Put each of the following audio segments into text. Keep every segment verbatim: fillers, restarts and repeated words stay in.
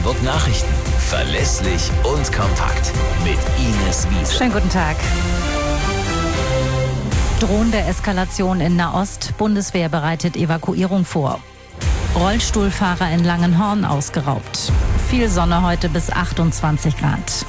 Hamburg Nachrichten. Verlässlich und kompakt. Mit Ines Wiese. Schönen guten Tag. Drohende Eskalation in Nahost. Bundeswehr bereitet Evakuierung vor. Rollstuhlfahrer in Langenhorn ausgeraubt. Viel Sonne heute bis achtundzwanzig Grad.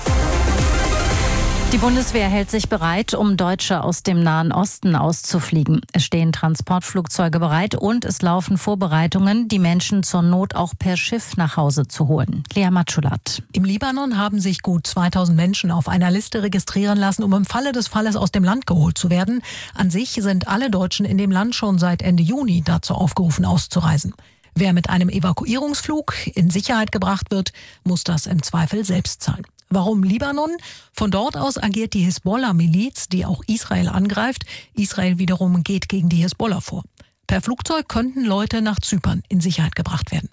Die Bundeswehr hält sich bereit, um Deutsche aus dem Nahen Osten auszufliegen. Es stehen Transportflugzeuge bereit und es laufen Vorbereitungen, die Menschen zur Not auch per Schiff nach Hause zu holen. Lea Matschulat. Im Libanon haben sich gut zweitausend Menschen auf einer Liste registrieren lassen, um im Falle des Falles aus dem Land geholt zu werden. An sich sind alle Deutschen in dem Land schon seit Ende Juni dazu aufgerufen, auszureisen. Wer mit einem Evakuierungsflug in Sicherheit gebracht wird, muss das im Zweifel selbst zahlen. Warum Libanon? Von dort aus agiert die Hisbollah-Miliz, die auch Israel angreift. Israel wiederum geht gegen die Hisbollah vor. Per Flugzeug könnten Leute nach Zypern in Sicherheit gebracht werden.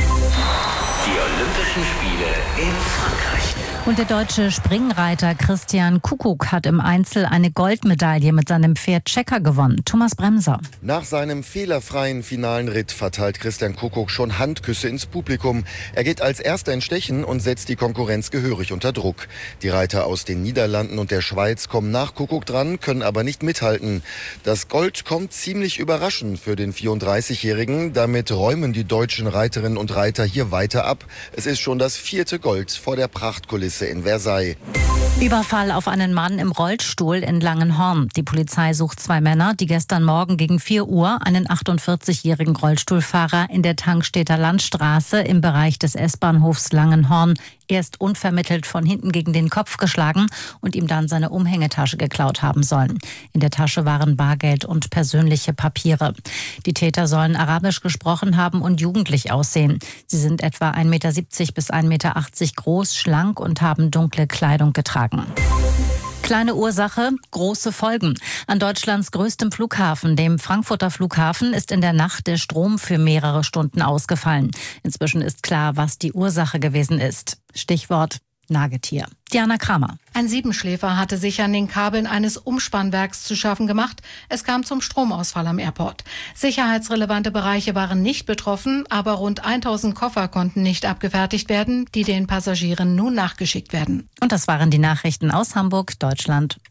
Die Olympischen Spiele in Frankreich. Und der deutsche Springreiter Christian Kuckuck hat im Einzel eine Goldmedaille mit seinem Pferd Checker gewonnen. Thomas Bremser. Nach seinem fehlerfreien finalen Ritt verteilt Christian Kuckuck schon Handküsse ins Publikum. Er geht als Erster in Stechen und setzt die Konkurrenz gehörig unter Druck. Die Reiter aus den Niederlanden und der Schweiz kommen nach Kuckuck dran, können aber nicht mithalten. Das Gold kommt ziemlich überraschend für den vierunddreißigjährigen. Damit räumen die deutschen Reiterinnen und Reiter hier weiter ab. Es ist schon das vierte Gold vor der Prachtkulisse in Versailles. Überfall auf einen Mann im Rollstuhl in Langenhorn. Die Polizei sucht zwei Männer, die gestern Morgen gegen vier Uhr einen achtundvierzigjährigen Rollstuhlfahrer in der Tankstädter Landstraße im Bereich des S-Bahnhofs Langenhorn erst unvermittelt von hinten gegen den Kopf geschlagen und ihm dann seine Umhängetasche geklaut haben sollen. In der Tasche waren Bargeld und persönliche Papiere. Die Täter sollen Arabisch gesprochen haben und jugendlich aussehen. Sie sind etwa ein Meter siebzig bis ein Meter achtzig groß, schlank und haben dunkle Kleidung getragen. Kleine Ursache, große Folgen. An Deutschlands größtem Flughafen, dem Frankfurter Flughafen, ist in der Nacht der Strom für mehrere Stunden ausgefallen. Inzwischen ist klar, was die Ursache gewesen ist. Stichwort Nagetier. Diana Kramer. Ein Siebenschläfer hatte sich an den Kabeln eines Umspannwerks zu schaffen gemacht. Es kam zum Stromausfall am Airport. Sicherheitsrelevante Bereiche waren nicht betroffen, aber rund tausend Koffer konnten nicht abgefertigt werden, die den Passagieren nun nachgeschickt werden. Und das waren die Nachrichten aus Hamburg, Deutschland